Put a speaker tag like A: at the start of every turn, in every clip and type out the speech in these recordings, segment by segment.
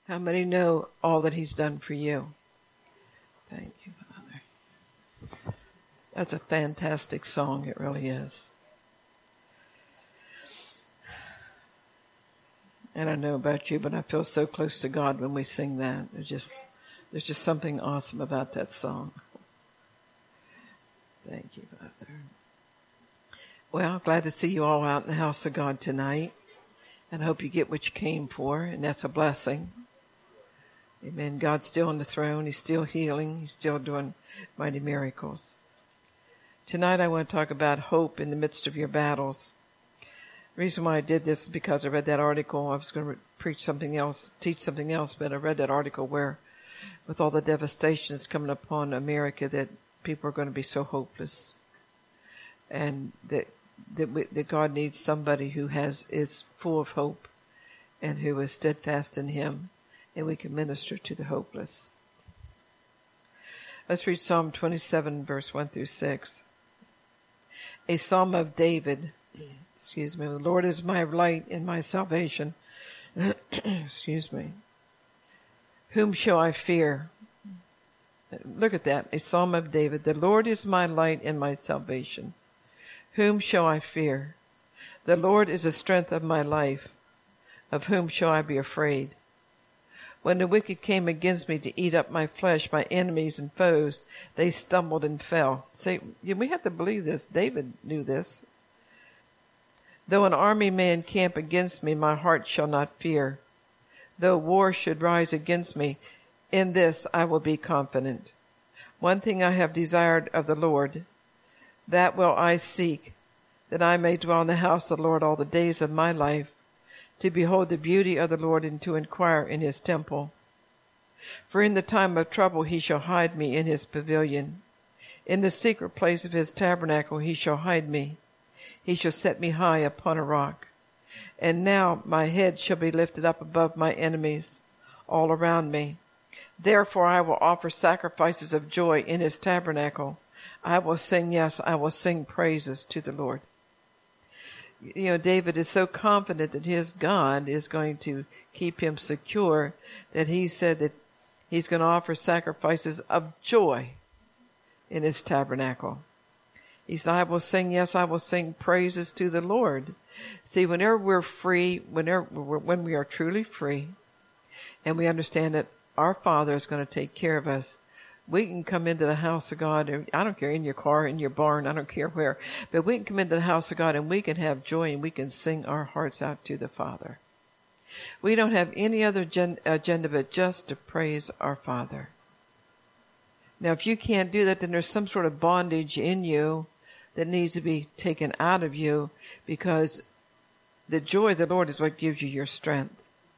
A: How many know all that he's done for you? Thank you, Father. That's a fantastic song. It really is. And I know about you, but I feel so close to God when we sing that. There's just something awesome about that song. Thank you, Father. Well, glad to see you all out in the house of God tonight. And I hope you get what you came for, and that's a blessing. Amen. God's still on the throne. He's still healing. He's still doing mighty miracles. Tonight I want to talk about hope in the midst of your battles. The reason why I did this is because I read that article. I was going to preach something else, teach something else, but I read that article where with all the devastation that's coming upon America that people are going to be so hopeless. And that God needs somebody who is full of hope and who is steadfast in Him. And we can minister to the hopeless. Let's read Psalm 27, verse 1 through 6. A psalm of David. The Lord is my light and my salvation. Whom shall I fear? Look at that. A psalm of David. The Lord is my light and my salvation. Whom shall I fear? The Lord is the strength of my life. Of whom shall I be afraid? When the wicked came against me to eat up my flesh, my enemies and foes, they stumbled and fell. See, we have to believe this. David knew this. Though an army may encamp against me, my heart shall not fear. Though war should rise against me, in this I will be confident. One thing I have desired of the Lord, that will I seek, that I may dwell in the house of the Lord all the days of my life, to behold the beauty of the Lord and to inquire in His temple. For in the time of trouble He shall hide me in His pavilion. In the secret place of His tabernacle He shall hide me. He shall set me high upon a rock. And now my head shall be lifted up above my enemies all around me. Therefore I will offer sacrifices of joy in His tabernacle. I will sing, yes, I will sing praises to the Lord. David is so confident that his God is going to keep him secure that he said that he's going to offer sacrifices of joy in His tabernacle. He said, I will sing, yes, I will sing praises to the Lord. See, whenever we're free, when we are truly free, and we understand that our Father is going to take care of us, we can come into the house of God. I don't care, in your car, in your barn, I don't care where. But we can come into the house of God and we can have joy and we can sing our hearts out to the Father. We don't have any other agenda but just to praise our Father. Now, if you can't do that, then there's some sort of bondage in you that needs to be taken out of you, because the joy of the Lord is what gives you your strength.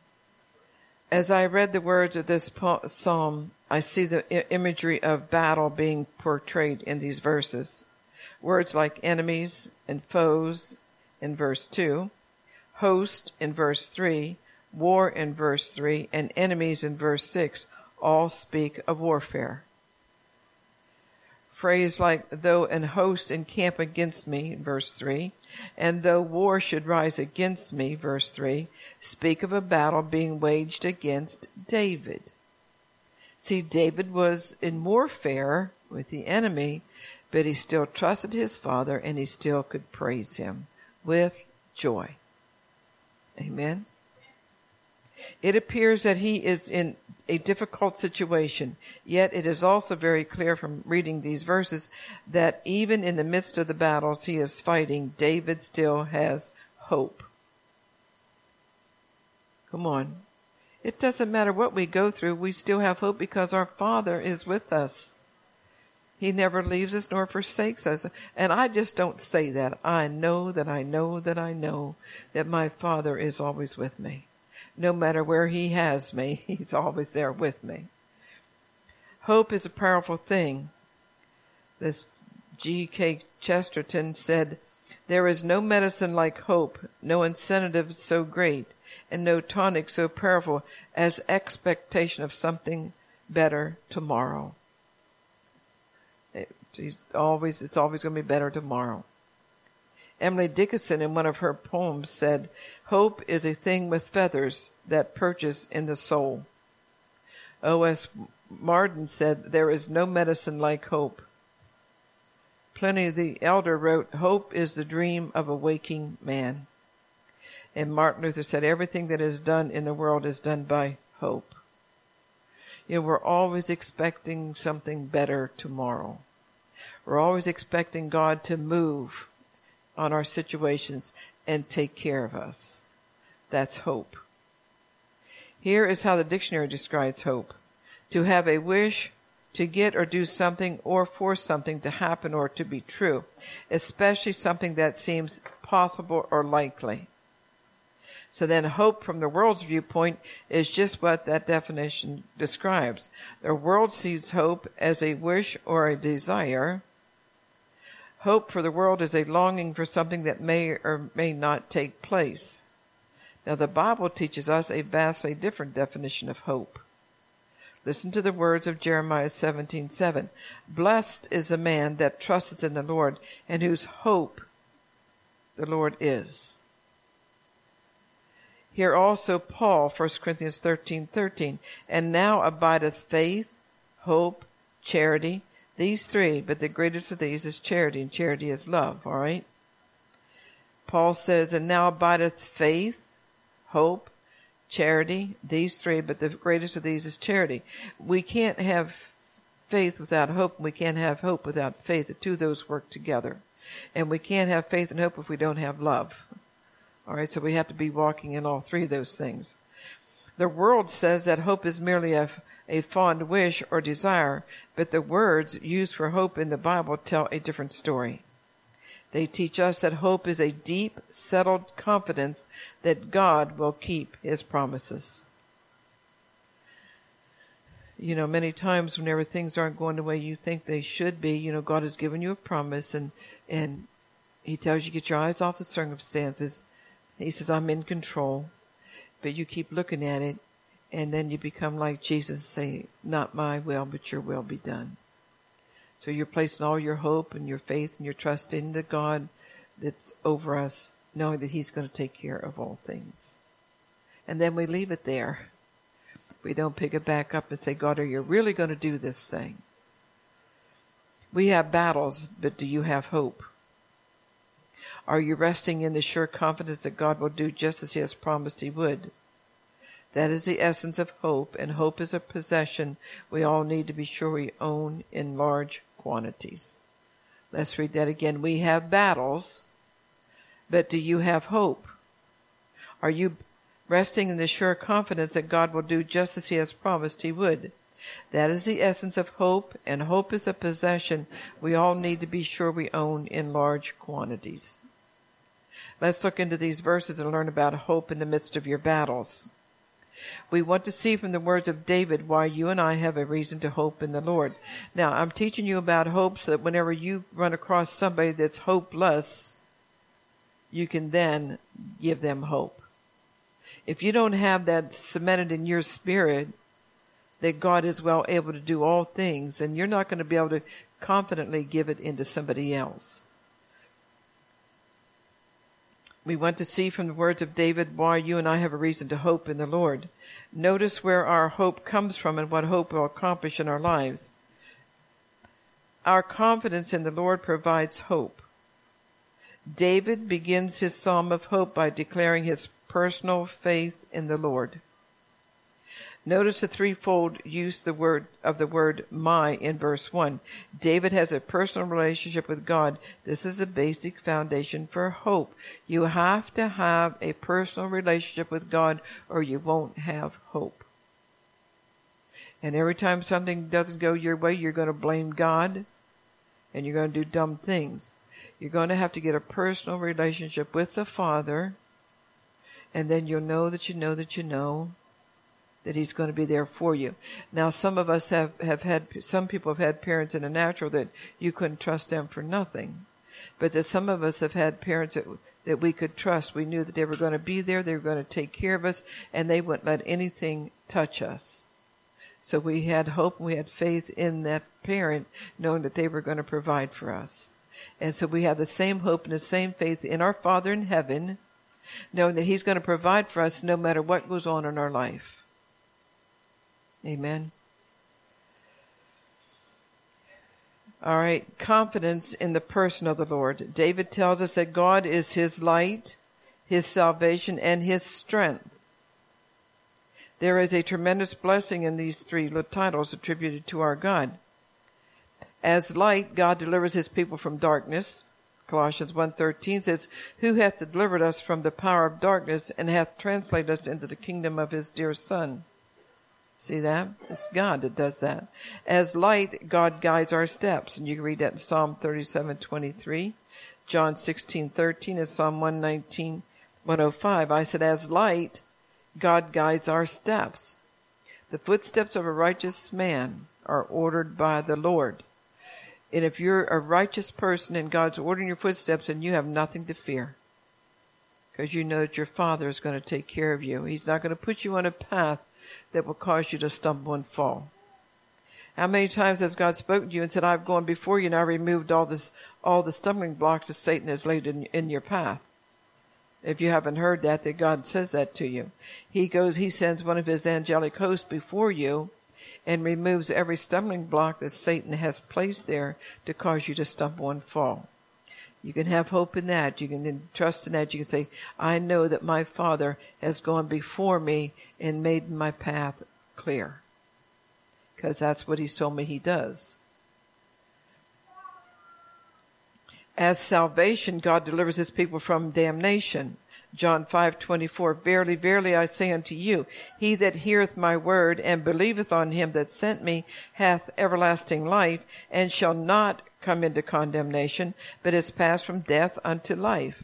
A: As I read the words of this psalm, I see the imagery of battle being portrayed in these verses. Words like enemies and foes in verse 2, host in verse 3, war in verse 3, and enemies in verse 6 all speak of warfare. Phrase like, though an host encamp against me, verse 3, and though war should rise against me, verse 3, speak of a battle being waged against David. See, David was in warfare with the enemy, but he still trusted his Father and he still could praise Him with joy. Amen. It appears that he is in a difficult situation, yet it is also very clear from reading these verses that even in the midst of the battles he is fighting, David still has hope. Come on. It doesn't matter what we go through, we still have hope because our Father is with us. He never leaves us nor forsakes us. And I just don't say that. I know that I know that I know that my Father is always with me. No matter where He has me, He's always there with me. Hope is a powerful thing. This G.K. Chesterton said, there is no medicine like hope, no incentive so great, and no tonic so powerful as expectation of something better tomorrow. It's always going to be better tomorrow. Emily Dickinson, in one of her poems, said, hope is a thing with feathers that perches in the soul. O.S. Martin said, "There is no medicine like hope." Pliny the Elder wrote, "Hope is the dream of a waking man." And Martin Luther said, "Everything that is done in the world is done by hope." You know, we're always expecting something better tomorrow. We're always expecting God to move on our situations and take care of us. That's hope. Here is how the dictionary describes hope: to have a wish to get or do something or for something to happen or to be true, especially something that seems possible or likely. So then hope from the world's viewpoint is just what that definition describes. The world sees hope as a wish or a desire. Hope for the world is a longing for something that may or may not take place. Now the Bible teaches us a vastly different definition of hope. Listen to the words of Jeremiah 17:7. "Blessed is the man that trusteth in the Lord, and whose hope the Lord is." Here also Paul, 1 Corinthians 13:13, "And now abideth faith, hope, charity, these three, but the greatest of these is charity, and charity is love." All right? Paul says, "And now abideth faith, hope, charity, these three, but the greatest of these is charity." We can't have faith without hope, and we can't have hope without faith. The two of those work together. And we can't have faith and hope if we don't have love. All right, so we have to be walking in all three of those things. The world says that hope is merely a fond wish or desire, but the words used for hope in the Bible tell a different story. They teach us that hope is a deep, settled confidence that God will keep his promises. You know, many times whenever things aren't going the way you think they should be, you know, God has given you a promise and he tells you, get your eyes off the circumstances. He says, I'm in control. But you keep looking at it, and then you become like Jesus and say, not my will, but your will be done. So you're placing all your hope and your faith and your trust in the God that's over us, knowing that he's going to take care of all things. And then we leave it there. We don't pick it back up and say, God, are you really going to do this thing? We have battles, but do you have hope? Are you resting in the sure confidence that God will do just as he has promised he would? That is the essence of hope, and hope is a possession we all need to be sure we own in large quantities. Let's read that again. We have battles, but do you have hope? Are you resting in the sure confidence that God will do just as he has promised he would? That is the essence of hope, and hope is a possession we all need to be sure we own in large quantities. Let's look into these verses and learn about hope in the midst of your battles. We want to see from the words of David why you and I have a reason to hope in the Lord. Now, I'm teaching you about hope so that whenever you run across somebody that's hopeless, you can then give them hope. If you don't have that cemented in your spirit, that God is well able to do all things, then you're not going to be able to confidently give it into somebody else. We want to see from the words of David why you and I have a reason to hope in the Lord. Notice where our hope comes from and what hope will accomplish in our lives. Our confidence in the Lord provides hope. David begins his psalm of hope by declaring his personal faith in the Lord. Notice the threefold use of the word my in verse 1. David has a personal relationship with God. This is a basic foundation for hope. You have to have a personal relationship with God or you won't have hope. And every time something doesn't go your way, you're going to blame God and you're going to do dumb things. You're going to have to get a personal relationship with the Father, and then you'll know that you know that you know that he's going to be there for you. Now, some of us some people have had parents in the natural that you couldn't trust them for nothing. But that some of us have had parents that we could trust. We knew that they were going to be there, they were going to take care of us, and they wouldn't let anything touch us. So we had hope and we had faith in that parent, knowing that they were going to provide for us. And so we have the same hope and the same faith in our Father in heaven, knowing that he's going to provide for us no matter what goes on in our life. Amen. All right, confidence in the person of the Lord. David tells us that God is his light, his salvation, and his strength. There is a tremendous blessing in these three titles attributed to our God. As light, God delivers his people from darkness. Colossians 1:13 says, "Who hath delivered us from the power of darkness and hath translated us into the kingdom of his dear Son." See that? It's God that does that. As light, God guides our steps. And you can read that in Psalm 37:23, John 16:13, and Psalm 119:105. I said, as light, God guides our steps. The footsteps of a righteous man are ordered by the Lord. And if you're a righteous person and God's ordering your footsteps, then you have nothing to fear. Because you know that your Father is going to take care of you. He's not going to put you on a path that will cause you to stumble and fall. How many times has God spoken to you and said, I've gone before you and I removed all the stumbling blocks that Satan has laid in your path? If you haven't heard that God says that to you. He sends one of his angelic hosts before you and removes every stumbling block that Satan has placed there to cause you to stumble and fall. You can have hope in that. You can trust in that. You can say, I know that my Father has gone before me and made my path clear. Because that's what he's told me he does. As salvation, God delivers his people from damnation. John 5:24, Verily, verily, I say unto you, he that heareth my word and believeth on him that sent me hath everlasting life, and shall not come into condemnation, but is passed from death unto life.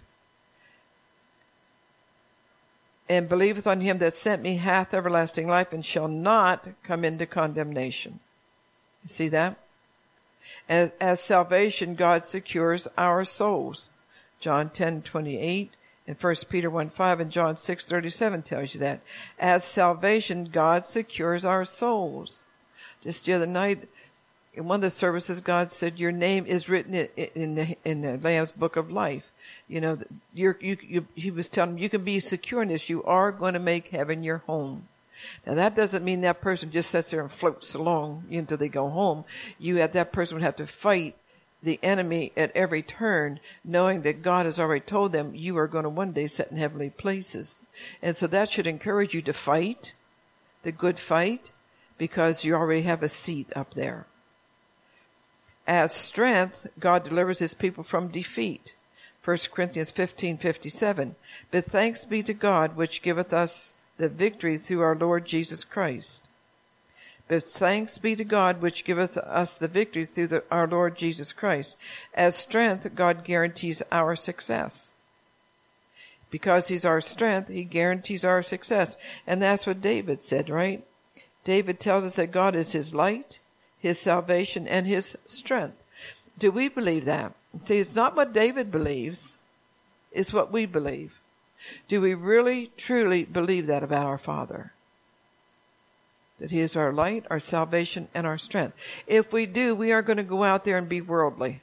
A: And believeth on him that sent me hath everlasting life, and shall not come into condemnation. You see that? As salvation, God secures our souls. John 10:28 and 1 Peter 1:5 and John 6:37 tells you that. As salvation, God secures our souls. Just the other night, in one of the services, God said, your name is written in the Lamb's Book of Life. You know, he was telling them, you can be secure in this. You are going to make heaven your home. Now, that doesn't mean that person just sits there and floats along until they go home. That person would have to fight the enemy at every turn, knowing that God has already told them you are going to one day sit in heavenly places. And so that should encourage you to fight the good fight, because you already have a seat up there. As strength, God delivers his people from defeat. 1 Corinthians 15:57. But thanks be to God, which giveth us the victory through our Lord Jesus Christ. But thanks be to God, which giveth us the victory through our Lord Jesus Christ. As strength, God guarantees our success. Because he's our strength, he guarantees our success. And that's what David said, right? David tells us that God is his light, his salvation, and his strength. Do we believe that? See, it's not what David believes. It's what we believe. Do we really, truly believe that about our Father? That he is our light, our salvation, and our strength. If we do, we are going to go out there and be worldly.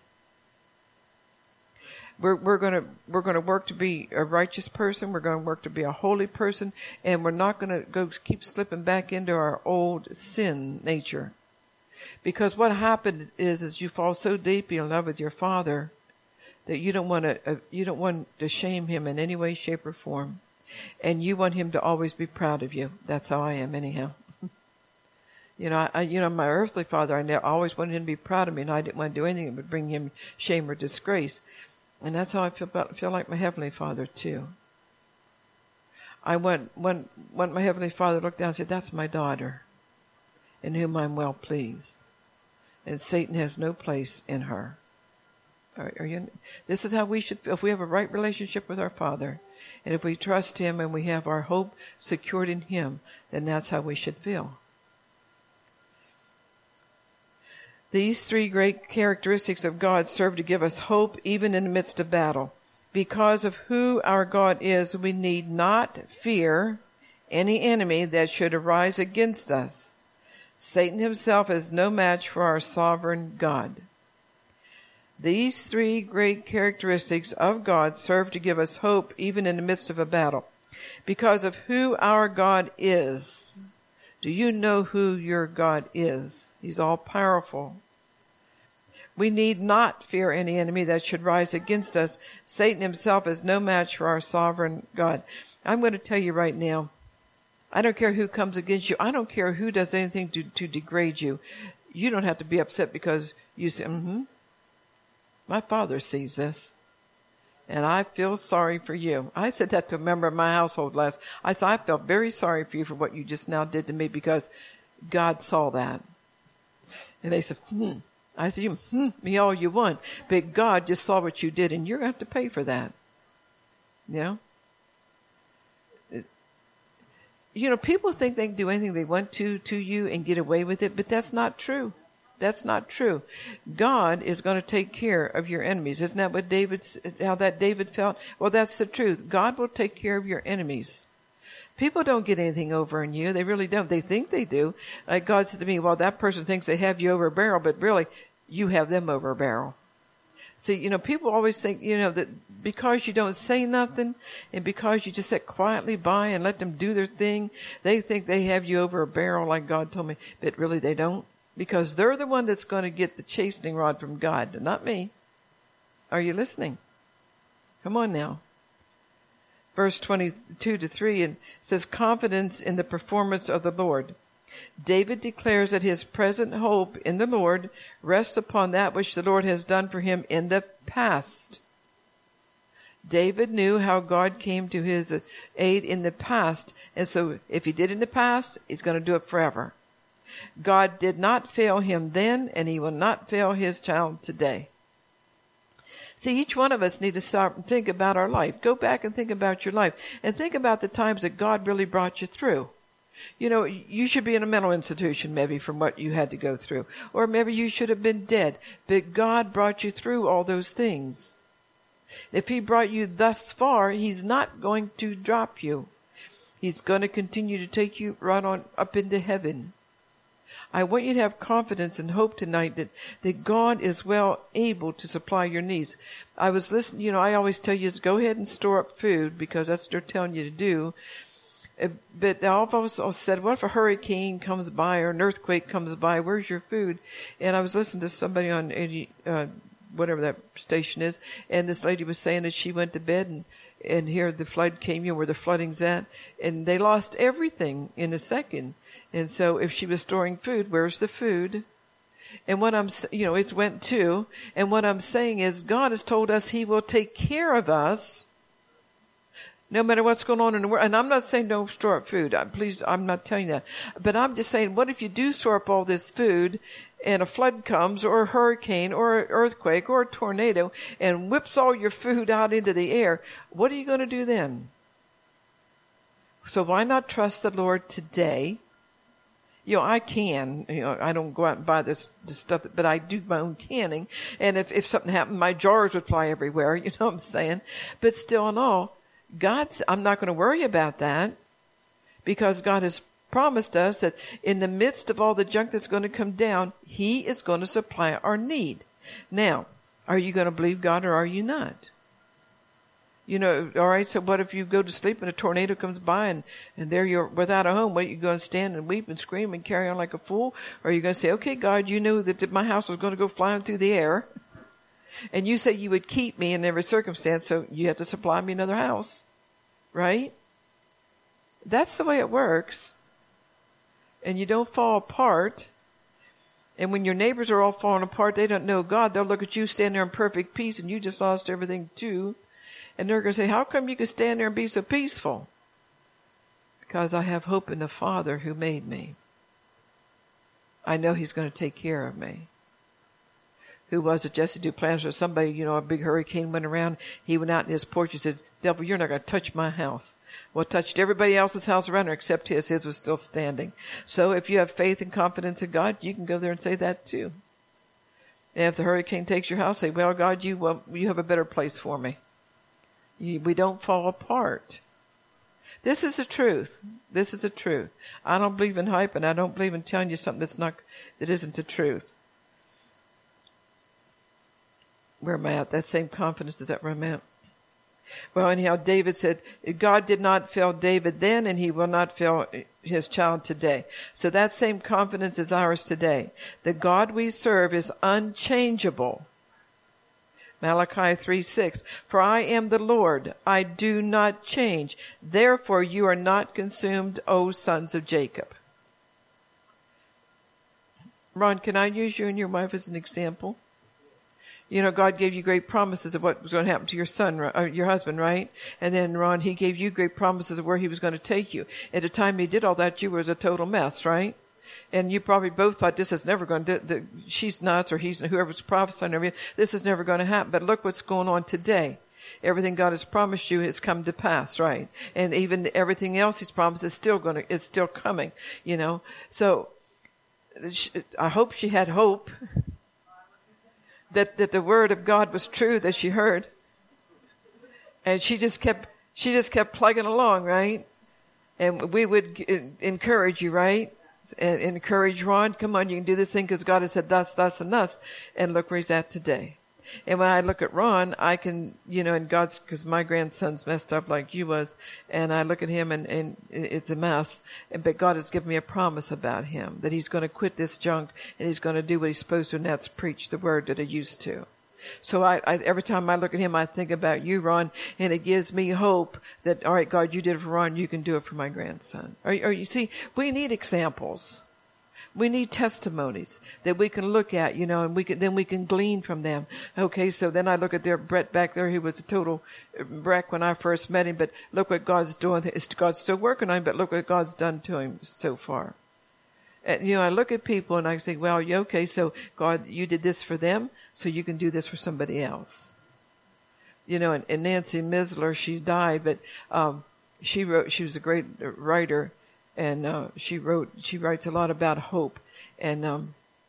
A: We're going to work to be a righteous person. We're going to work to be a holy person, and we're not going to go keep slipping back into our old sin nature. Because what happened is you fall so deeply in love with your Father that you don't want to shame him in any way, shape, or form, and you want him to always be proud of you. That's how I am, anyhow. My earthly father, I always wanted him to be proud of me, and I didn't want to do anything that would bring him shame or disgrace. And that's how I feel like my Heavenly Father, too. I want my Heavenly Father to look down and say, that's my daughter, in whom I'm well pleased. And Satan has no place in her. This is how we should feel. If we have a right relationship with our Father, and if we trust him and we have our hope secured in him, then that's how we should feel. These three great characteristics of God serve to give us hope even in the midst of battle. Because of who our God is, we need not fear any enemy that should arise against us. Satan himself is no match for our sovereign God. These three great characteristics of God serve to give us hope even in the midst of a battle. Because of who our God is, Do you know who your God is? He's all powerful. We need not fear any enemy that should rise against us. Satan himself is no match for our sovereign God. I'm going to tell you right now, I don't care who comes against you. I don't care who does anything to degrade you. You don't have to be upset because you say, my Father sees this. And I feel sorry for you. I said that to a member of my household I said, I felt very sorry for you for what you just now did to me because God saw that. And they said, I said, you me all you want, but God just saw what you did and you're going to have to pay for that. You know? People think they can do anything they want to you and get away with it, but that's not true. That's not true. God is going to take care of your enemies. Isn't that what how that David felt? Well, that's the truth. God will take care of your enemies. People don't get anything over on you. They really don't. They think they do. Like God said to me, well, that person thinks they have you over a barrel, but really you have them over a barrel. See, people always think, that because you don't say nothing and because you just sit quietly by and let them do their thing, they think they have you over a barrel like God told me, but really they don't. Because they're the one that's going to get the chastening rod from God, not me. Are you listening? Come on now. Verse 22-3, it says, confidence in the performance of the Lord. David declares that his present hope in the Lord rests upon that which the Lord has done for him in the past. David knew how God came to his aid in the past, and so if he did in the past, he's going to do it forever. God did not fail him then, and he will not fail his child today. See, each one of us need to stop and think about our life. Go back and think about your life. And think about the times that God really brought you through. You should be in a mental institution maybe from what you had to go through. Or maybe you should have been dead. But God brought you through all those things. If he brought you thus far, he's not going to drop you. He's going to continue to take you right on up into heaven. I want you to have confidence and hope tonight that God is well able to supply your needs. I was listening, I always tell you is go ahead and store up food because that's what they're telling you to do. But I also said, what if a hurricane comes by or an earthquake comes by? Where's your food? And I was listening to somebody on 80, whatever that station is, and this lady was saying that she went to bed and here the flood came, where the flooding's at, and they lost everything in a second. And so if she was storing food, where's the food? And what it's went to. And what I'm saying is God has told us he will take care of us no matter what's going on in the world. And I'm not saying don't store up food. Please, I'm not telling you that. But I'm just saying, what if you do store up all this food and a flood comes or a hurricane or an earthquake or a tornado and whips all your food out into the air? What are you going to do then? So why not trust the Lord today? I can, I don't go out and buy this stuff, but I do my own canning. And if something happened, my jars would fly everywhere, you know what I'm saying? But still in all, I'm not going to worry about that because God has promised us that in the midst of all the junk that's going to come down, he is going to supply our need. Now, are you going to believe God or are you not? All right, so what if you go to sleep and a tornado comes by and there you're without a home? What, are you going to stand and weep and scream and carry on like a fool? Or are you going to say, okay, God, you knew that my house was going to go flying through the air. And you say you would keep me in every circumstance, so you have to supply me another house. Right? That's the way it works. And you don't fall apart. And when your neighbors are all falling apart, they don't know God. They'll look at you standing there in perfect peace and you just lost everything too. And they're going to say, how come you can stand there and be so peaceful? Because I have hope in the Father who made me. I know he's going to take care of me. Who was it? Jesse Duplantis or somebody, a big hurricane went around. He went out in his porch and said, devil, you're not going to touch my house. Well, it touched everybody else's house around her except his. His was still standing. So if you have faith and confidence in God, you can go there and say that too. And if the hurricane takes your house, say, well, God, you have a better place for me. We don't fall apart. This is the truth. This is the truth. I don't believe in hype and I don't believe in telling you something that isn't the truth. Where am I at? That same confidence, is that where I'm at? Well, anyhow, David said, God did not fail David then, and he will not fail his child today. So that same confidence is ours today. The God we serve is unchangeable. Malachi 3:6, for I am the Lord, I do not change. Therefore you are not consumed, O sons of Jacob. Ron, can I use you and your wife as an example? You know, God gave you great promises of what was going to happen to your son, or your husband, right? And then, Ron, he gave you great promises of where he was going to take you. At the time he did all that, you was a total mess, right? And you probably both thought this is never going to, she's nuts, or he's, whoever's prophesying over you, this is never going to happen. But look what's going on today. Everything God has promised you has come to pass, right? And even everything else he's promised is still coming, you know? So, I hope she had hope. That the word of God was true that she heard. And she just kept plugging along, right? And we would encourage you, right? And encourage Ron, come on, you can do this thing because God has said thus, thus, and thus. And look where he's at today. And when I look at Ron, I can, you know, and God's, because my grandson's messed up like you was, and I look at him and it's a mess. But God has given me a promise about him, that he's going to quit this junk and he's going to do what he's supposed to, and that's preach the word that he used to. So I every time I look at him, I think about you, Ron, and it gives me hope that, all right, God, you did it for Ron, you can do it for my grandson. Or you see, we need examples. We need testimonies that we can look at, you know, and we can glean from them. Okay, so then I look at Brett back there. He was a total wreck when I first met him, but look what God's doing. God's still working on him, but look what God's done to him so far. And, you know, I look at people and I say, well, okay, so God, you did this for them, so you can do this for somebody else. You know, and Nancy Misler, she died, but she was a great writer. And she writes a lot about hope. And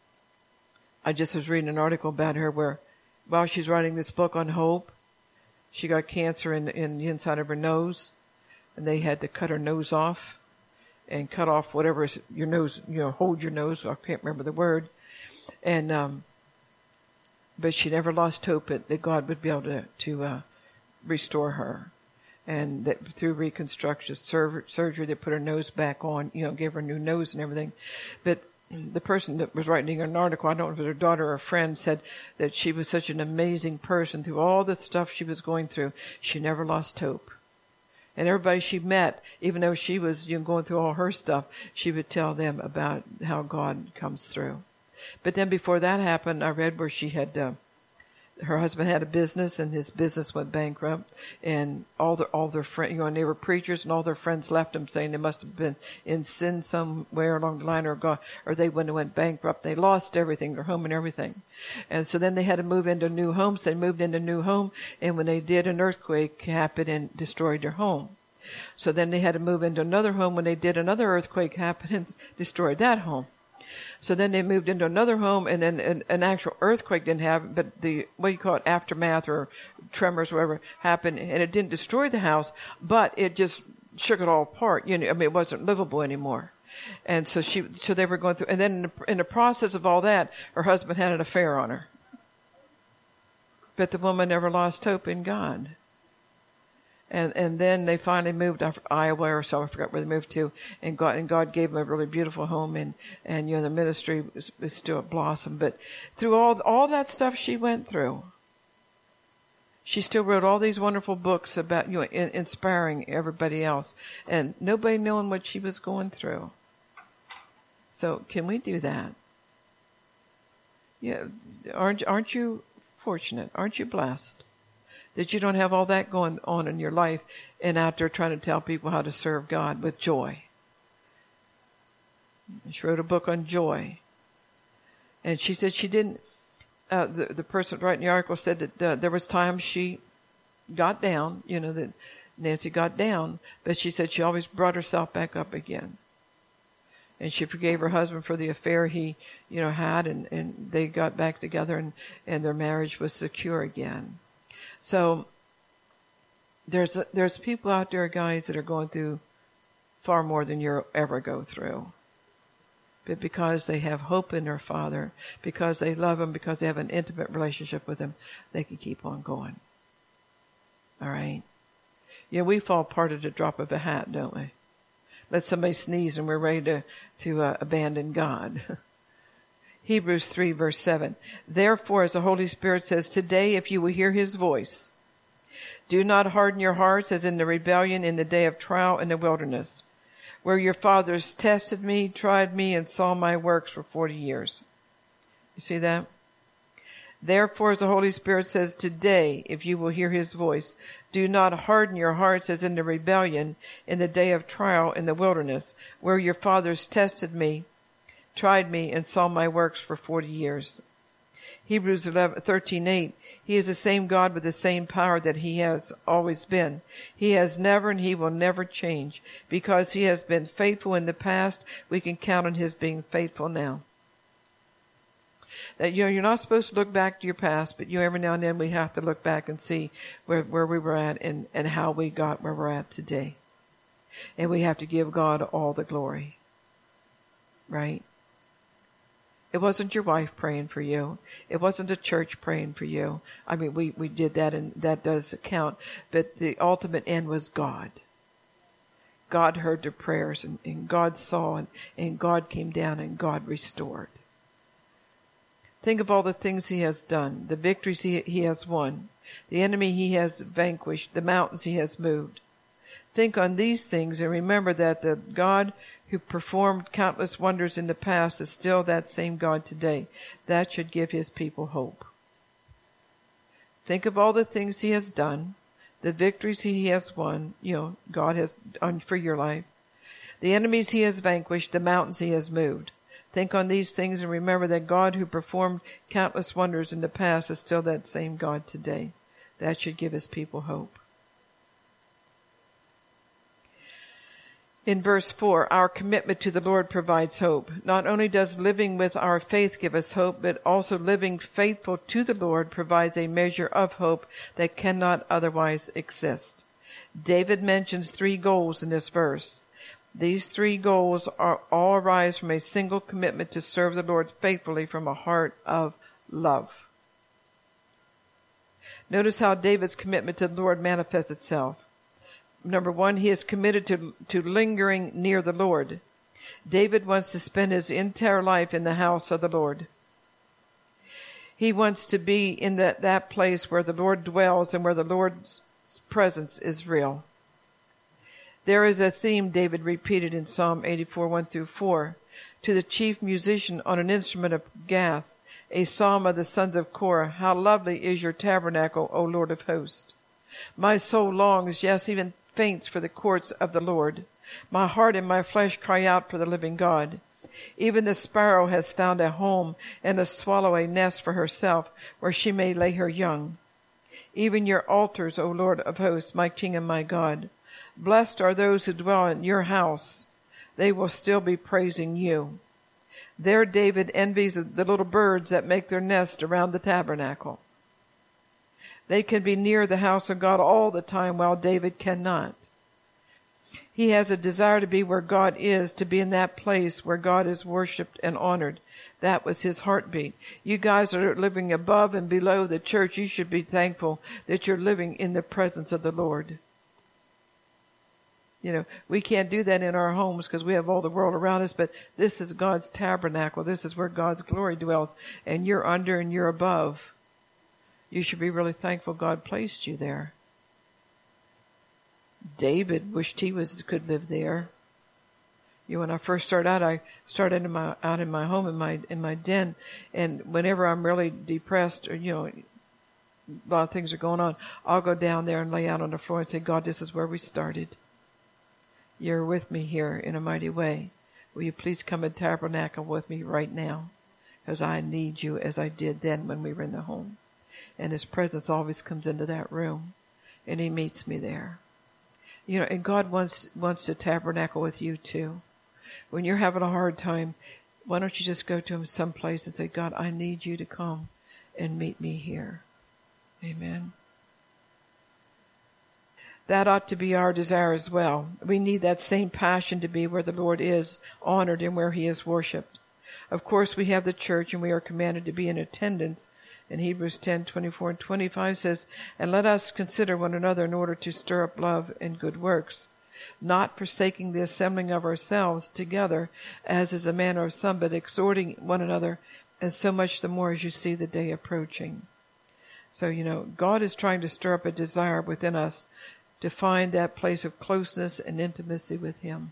A: I just was reading an article about her where while she's writing this book on hope, she got cancer in the inside of her nose, and they had to cut her nose off and cut off whatever your nose, you know, hold your nose. I can't remember the word. And but she never lost hope that God would be able to restore her. And that through reconstructive surgery, they put her nose back on, you know, gave her a new nose and everything. But the person that was writing an article, I don't know if it was her daughter or a friend, said that she was such an amazing person through all the stuff she was going through. She never lost hope. And everybody she met, even though she was, you know, going through all her stuff, she would tell them about how God comes through. But then before that happened, I read where she had, her husband had a business and his business went bankrupt, and all their friends, you know, and they were preachers, and all their friends left them saying they must have been in sin somewhere along the line, or they wouldn't have went bankrupt. They lost everything, their home and everything. And so then they had to move into new homes. They moved into a new home, and when they did, an earthquake happened and destroyed their home. So then they had to move into another home. When they did, another earthquake happened and destroyed that home. So then they moved into another home, and then an actual earthquake didn't happen, but the, what you call it, aftermath or tremors, whatever, happened, and it didn't destroy the house, but it just shook it all apart. You know, I mean, it wasn't livable anymore. And so they were going through, and then in the process of all that, her husband had an affair on her. But the woman never lost hope in God. And then they finally moved to Iowa or so, I forgot where they moved to, and God gave them a really beautiful home, and you know, the ministry was still at blossom. But through all that stuff she went through, she still wrote all these wonderful books about, you know, inspiring everybody else, and nobody knowing what she was going through. So can we do that? Yeah, aren't you fortunate? Aren't you blessed that you don't have all that going on in your life and out there trying to tell people how to serve God with joy? She wrote a book on joy. And she said she didn't, the person writing the article said that there was times she got down, you know, that Nancy got down, but she said she always brought herself back up again. And she forgave her husband for the affair he, you know, had, and they got back together, and their marriage was secure again. So there's people out there, guys, that are going through far more than you'll ever go through. But because they have hope in their Father, because they love Him, because they have an intimate relationship with Him, they can keep on going. All right? You know, we fall apart at the drop of a hat, don't we? Let somebody sneeze and we're ready to abandon God. Hebrews 3 verse 7. Therefore, as the Holy Spirit says, today if you will hear his voice, do not harden your hearts as in the rebellion in the day of trial in the wilderness, where your fathers tested me, tried me, and saw my works for 40 years. You see that? Therefore, as the Holy Spirit says, today, if you will hear his voice, do not harden your hearts as in the rebellion in the day of trial in the wilderness, where your fathers tested me, tried me, and saw my works for 40 years. Hebrews 13:8. He is the same God with the same power that he has always been. He has never and he will never change. Because he has been faithful in the past, we can count on his being faithful now. That, you're not supposed to look back to your past, but every now and then we have to look back and see where we were at and how we got where we're at today. And we have to give God all the glory. Right? It wasn't your wife praying for you. It wasn't a church praying for you. I mean, we did that, and that does count. But the ultimate end was God. God heard their prayers, and God saw, and God came down, and God restored. Think of all the things he has done, the victories he has won, the enemy he has vanquished, the mountains he has moved. Think on these things and remember that the God who performed countless wonders in the past is still that same God today. That should give his people hope. Think of all the things he has done, the victories he has won, God has done for your life, the enemies he has vanquished, the mountains he has moved. Think on these things and remember that God who performed countless wonders in the past is still that same God today. That should give his people hope. In verse 4, our commitment to the Lord provides hope. Not only does living with our faith give us hope, but also living faithful to the Lord provides a measure of hope that cannot otherwise exist. David mentions 3 goals in this verse. These 3 goals all arise from a single commitment to serve the Lord faithfully from a heart of love. Notice how David's commitment to the Lord manifests itself. Number 1, he is committed to lingering near the Lord. David wants to spend his entire life in the house of the Lord. He wants to be in that place where the Lord dwells and where the Lord's presence is real. There is a theme David repeated in Psalm 84, 1-4. To the chief musician on an instrument of Gath, a psalm of the sons of Korah, how lovely is your tabernacle, O Lord of hosts. My soul longs, yes, even faints for the courts of the Lord. My heart and my flesh cry out for the living God. Even the sparrow has found a home, and the swallow a nest for herself, where she may lay her young. Even your altars, O Lord of hosts, my King and my God. Blessed are those who dwell in your house. They will still be praising you. There David envies the little birds that make their nest around the tabernacle. They can be near the house of God all the time, while David cannot. He has a desire to be where God is, to be in that place where God is worshipped and honored. That was his heartbeat. You guys that are living above and below the church, you should be thankful that you're living in the presence of the Lord. We can't do that in our homes because we have all the world around us, but this is God's tabernacle. This is where God's glory dwells, and you're under and you're above. You should be really thankful God placed you there. David wished he could live there. When I first started out, I started out in my home, in my den, and whenever I'm really depressed or a lot of things are going on, I'll go down there and lay out on the floor and say, God, this is where we started. You're with me here in a mighty way. Will you please come and tabernacle with me right now? Because I need you as I did then when we were in the home. And his presence always comes into that room, and he meets me there. And God wants to tabernacle with you too. When you're having a hard time, why don't you just go to him someplace and say, God, I need you to come and meet me here. Amen. That ought to be our desire as well. We need that same passion to be where the Lord is honored and where he is worshipped. Of course, we have the church, and we are commanded to be in attendance And Hebrews 10:24 and 25 says, "And let us consider one another in order to stir up love and good works, not forsaking the assembling of ourselves together, as is the manner of some, but exhorting one another, and so much the more as you see the day approaching." So, God is trying to stir up a desire within us to find that place of closeness and intimacy with Him.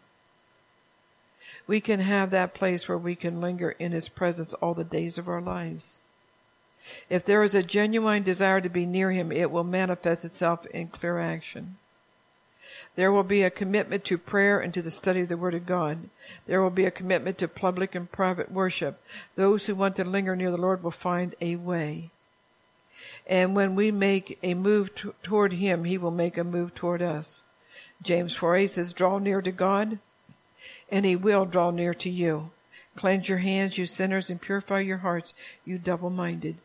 A: We can have that place where we can linger in His presence all the days of our lives. If there is a genuine desire to be near Him, it will manifest itself in clear action. There will be a commitment to prayer and to the study of the Word of God. There will be a commitment to public and private worship. Those who want to linger near the Lord will find a way. And when we make a move toward Him, He will make a move toward us. James 4:8 says, "Draw near to God, and He will draw near to you. Cleanse your hands, you sinners, and purify your hearts, you double-minded."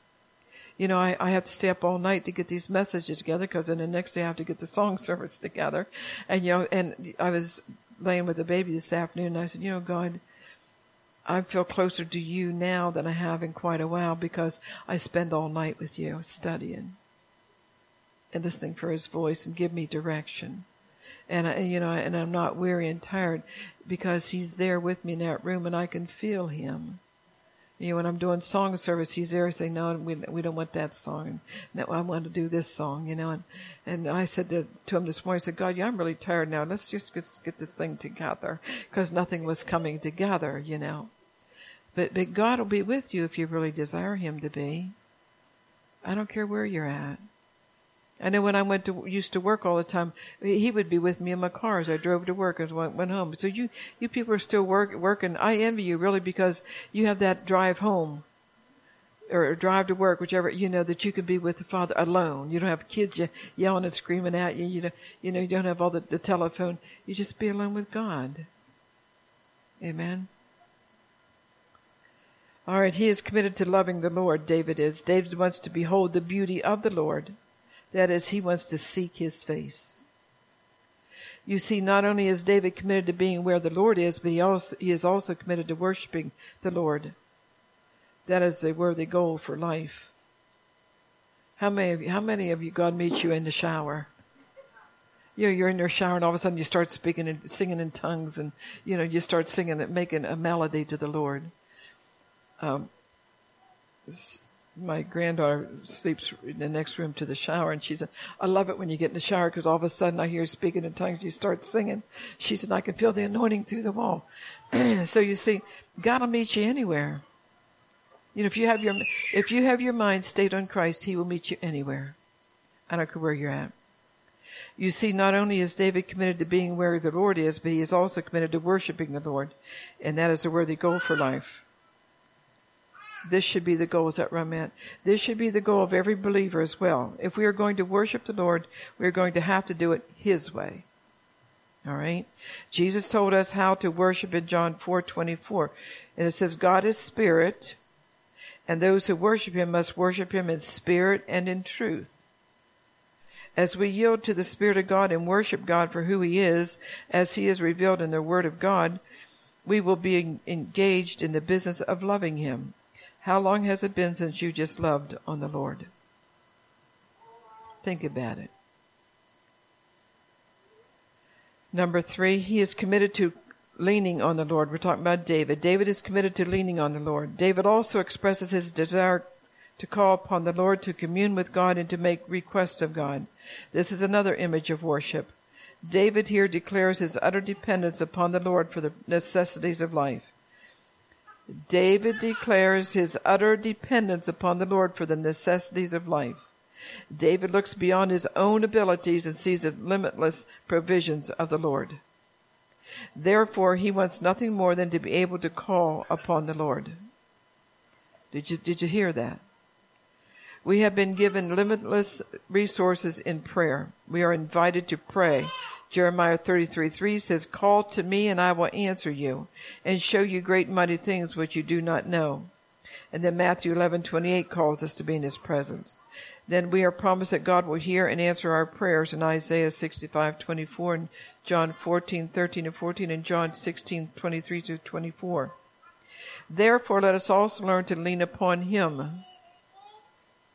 A: I have to stay up all night to get these messages together, because then the next day I have to get the song service together. And I was laying with the baby this afternoon, and I said, God, I feel closer to you now than I have in quite a while, because I spend all night with you studying and listening for His voice and give me direction. And I'm not weary and tired, because He's there with me in that room, and I can feel Him. When I'm doing song service, He's there saying, "No, we don't want that song. And no, I want to do this song," And I said to Him this morning, I said, "God, I'm really tired now. Let's just get this thing together," because nothing was coming together, But God will be with you if you really desire Him to be. I don't care where you're at. I know when I used to work all the time, He would be with me in my car as I drove to work and went home. So you people are still working. I envy you really, because you have that drive home or drive to work, whichever, that you can be with the Father alone. You don't have kids yelling and screaming at you. You don't have all the telephone. You just be alone with God. Amen. All right. He is committed to loving the Lord. David is. David wants to behold the beauty of the Lord. That is, he wants to seek His face. You see, not only is David committed to being where the Lord is, but he is also committed to worshiping the Lord. That is the worthy goal for life. How many of you, God meets you in the shower? You're in your shower, and all of a sudden you start speaking and singing in tongues, and you start singing and making a melody to the Lord. My granddaughter sleeps in the next room to the shower, and she said, "I love it when you get in the shower, because all of a sudden I hear you speaking in tongues. You start singing." She said, "I can feel the anointing through the wall." So you see, God will meet you anywhere. If you have your mind stayed on Christ, He will meet you anywhere. I don't care where you're at. You see, not only is David committed to being where the Lord is, but he is also committed to worshiping the Lord, and that is a worthy goal for life. This should be the goal. Is that where I'm at? This should be the goal of every believer as well. If we are going to worship the Lord, we are going to have to do it His way. All right? Jesus told us how to worship in John 4:24. And it says, "God is spirit, and those who worship Him must worship Him in spirit and in truth." As we yield to the Spirit of God and worship God for who He is, as He is revealed in the Word of God, we will be engaged in the business of loving Him. How long has it been since you just loved on the Lord? Think about it. Number 3, he is committed to leaning on the Lord. We're talking about David. David is committed to leaning on the Lord. David also expresses his desire to call upon the Lord, to commune with God, and to make requests of God. This is another image of worship. David here declares his utter dependence upon the Lord for the necessities of life. David declares his utter dependence upon the Lord for the necessities of life. David looks beyond his own abilities and sees the limitless provisions of the Lord. Therefore, he wants nothing more than to be able to call upon the Lord. Did you hear that? We have been given limitless resources in prayer. We are invited to pray. Jeremiah 33:3 says, "Call to me, and I will answer you, and show you great and mighty things which you do not know." And then Matthew 11:28 calls us to be in His presence. Then we are promised that God will hear and answer our prayers in Isaiah 65:24, and John 14:13 and 14, and John 16:23 to 24. Therefore, let us also learn to lean upon Him.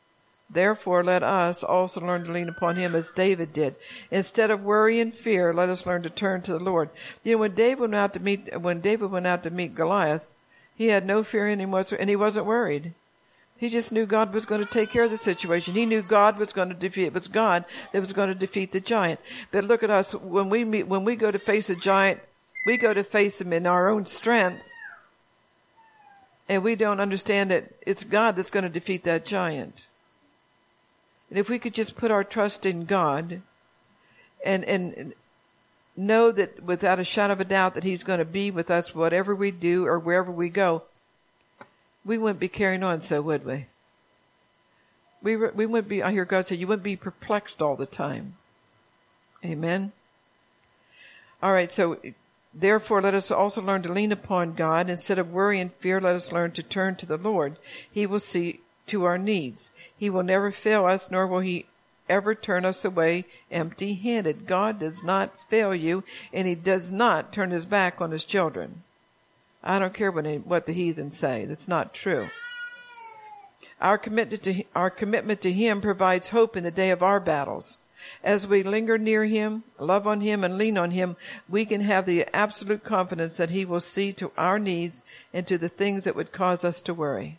A: Therefore, let us also learn to lean upon him as David did. Instead of worry and fear, let us learn to turn to the Lord. You know, when David went out to meet Goliath, he had no fear in him whatsoever, and he wasn't worried. He just knew God was going to take care of the situation. He knew God was going to defeat. It was God that was going to defeat the giant. But look at us. When we go to face a giant, we go to face him in our own strength. And we don't understand that it's God that's going to defeat that giant. And if we could just put our trust in God and know that without a shadow of a doubt that he's going to be with us whatever we do or wherever we go, we wouldn't be carrying on so, would we? We wouldn't be, I hear God say, you wouldn't be perplexed all the time. Amen? All right, so therefore let us also learn to lean upon God. Instead of worry and fear, let us learn to turn to the Lord. He will see to our needs. He will never fail us, nor will he ever turn us away empty-handed. God does not fail you, and he does not turn his back on his children. I don't care what the heathen say. That's not true. Our commitment to him provides hope in the day of our battles. As we linger near him, love on him, and lean on him, we can have the absolute confidence that he will see to our needs and to the things that would cause us to worry.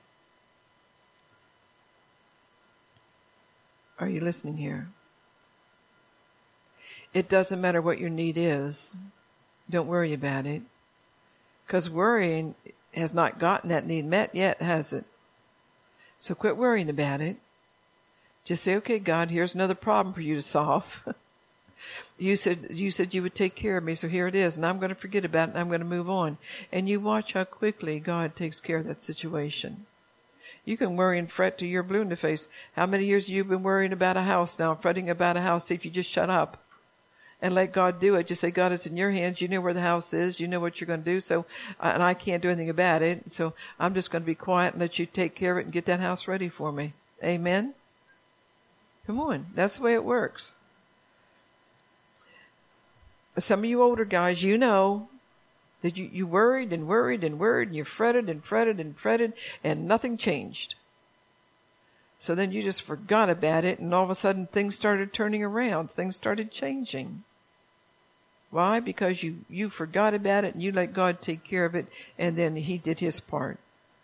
A: Are you listening here? It doesn't matter what your need is. Don't worry about it. Because worrying has not gotten that need met yet, has it? So quit worrying about it. Just say, okay, God, here's another problem for you to solve. You said you would take care of me, so here it is, and I'm going to forget about it, and I'm going to move on. And you watch how quickly God takes care of that situation. You can worry and fret till you're blue in the face. How many years have you been worrying about a house now, fretting about a house? See if you just shut up and let God do it. Just say, God, it's in your hands. You know where the house is. You know what you're going to do. So, and I can't do anything about it. So I'm just going to be quiet and let you take care of it and get that house ready for me. Amen? Come on. That's the way it works. Some of you older guys, you know that you worried and worried and worried, and you fretted and fretted and fretted, and nothing changed. So then you just forgot about it, and all of a sudden things started turning around. Things started changing. Why? Because you forgot about it, and you let God take care of it, and then he did his part.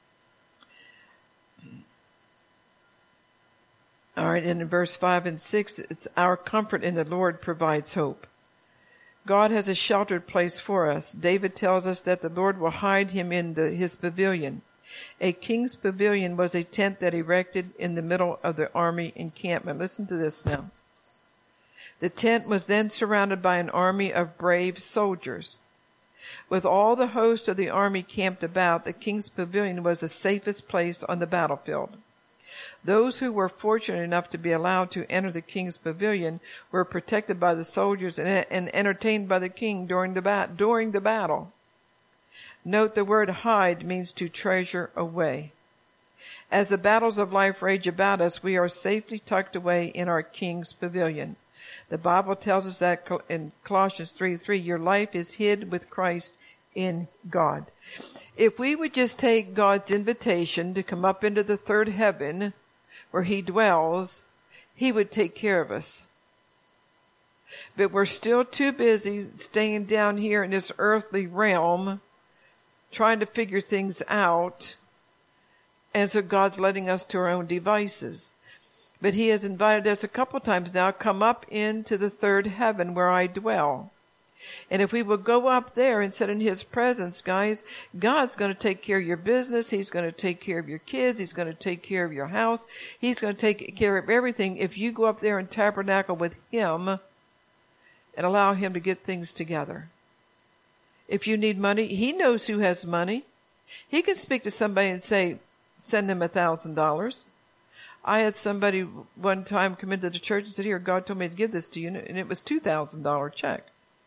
A: All right, and in verse 5 and 6, it's our comfort in the Lord provides hope. God has a sheltered place for us. David tells us that the Lord will hide him in his pavilion. A king's pavilion was a tent that erected in the middle of the army encampment. Listen to this now. The tent was then surrounded by an army of brave soldiers. With all the host of the army camped about, the king's pavilion was the safest place on the battlefield. Those who were fortunate enough to be allowed to enter the king's pavilion were protected by the soldiers and entertained by the king during the battle. Note the word hide means to treasure away. As the battles of life rage about us, we are safely tucked away in our king's pavilion. The Bible tells us that in Colossians 3:3, your life is hid with Christ in God. If we would just take God's invitation to come up into the third heaven where he dwells, he would take care of us. But we're still too busy staying down here in this earthly realm, trying to figure things out. And so God's letting us to our own devices. But he has invited us a couple times now, come up into the third heaven where I dwell. And if we will go up there and sit in his presence, guys, God's going to take care of your business. He's going to take care of your kids. He's going to take care of your house. He's going to take care of everything if you go up there and tabernacle with him and allow him to get things together. If you need money, he knows who has money. He can speak to somebody and say, send him $1,000. I had somebody one time come into the church and said, here, God told me to give this to you. And it was $2,000 check.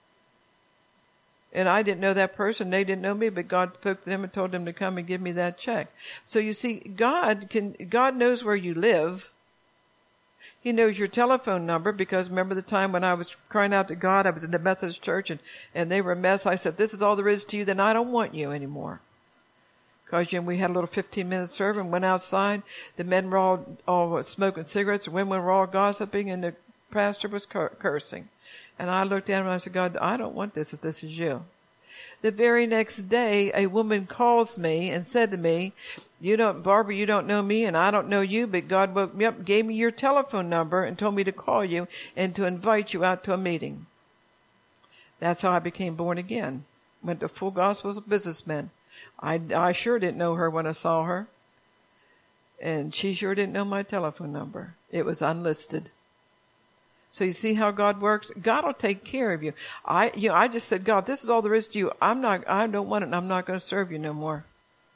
A: And I didn't know that person. They didn't know me, but God spoke to them and told them to come and give me that check. So you see, God knows where you live. He knows your telephone number, because remember the time when I was crying out to God, I was in the Methodist church and they were a mess. I said, this is all there is to you, then I don't want you anymore. because we had a little 15-minute serve and went outside. The men were all smoking cigarettes, the women were all gossiping, and the pastor was cursing. And I looked at him and I said, God, I don't want this if this is you. The very next day, a woman calls me and said to me, Barbara, you don't know me and I don't know you, but God woke me up, gave me your telephone number and told me to call you and to invite you out to a meeting. That's how I became born again. Went to Full Gospel businessman. I sure didn't know her when I saw her. And she sure didn't know my telephone number. It was unlisted. So you see how God works? God will take care of you. I just said, God, this is all there is to you. I don't want it and I'm not going to serve you no more.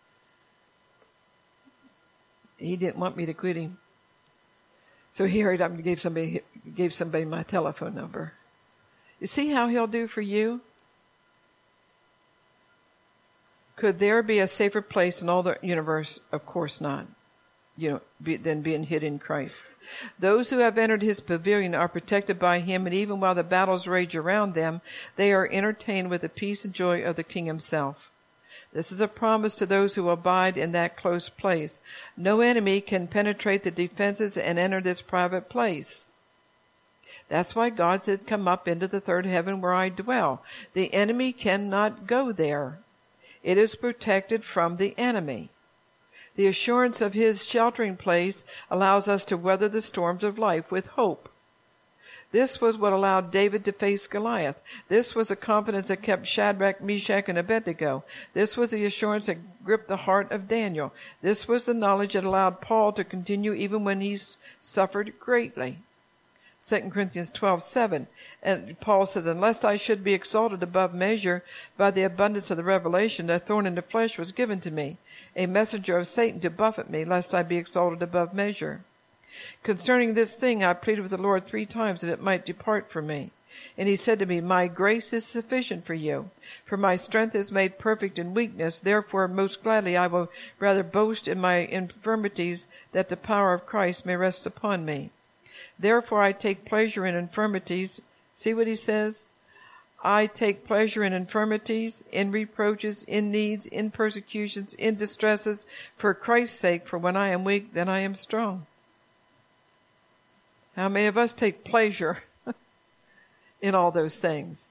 A: He didn't want me to quit him. So he hurried up and gave somebody my telephone number. You see how he'll do for you? Could there be a safer place in all the universe? Of course not. Than being hid in Christ. Those who have entered his pavilion are protected by him, and even while the battles rage around them, they are entertained with the peace and joy of the King himself. This is a promise to those who abide in that close place. No enemy can penetrate the defenses and enter this private place. That's why God said, come up into the third heaven where I dwell. The enemy cannot go there. It is protected from the enemy. The assurance of his sheltering place allows us to weather the storms of life with hope. This was what allowed David to face Goliath. This was the confidence that kept Shadrach, Meshach, and Abednego. This was the assurance that gripped the heart of Daniel. This was the knowledge that allowed Paul to continue even when he suffered greatly. 2 Corinthians 12:7. And Paul says, unless I should be exalted above measure by the abundance of the revelation, a thorn in the flesh was given to me, a messenger of Satan to buffet me, lest I be exalted above measure. Concerning this thing I pleaded with the Lord 3 times that it might depart from me. And he said to me, my grace is sufficient for you, for my strength is made perfect in weakness. Therefore most gladly I will rather boast in my infirmities, that the power of Christ may rest upon me. Therefore I take pleasure in infirmities. See what he says? I take pleasure in infirmities, in reproaches, in needs, in persecutions, in distresses, for Christ's sake, for when I am weak, then I am strong. How many of us take pleasure in all those things?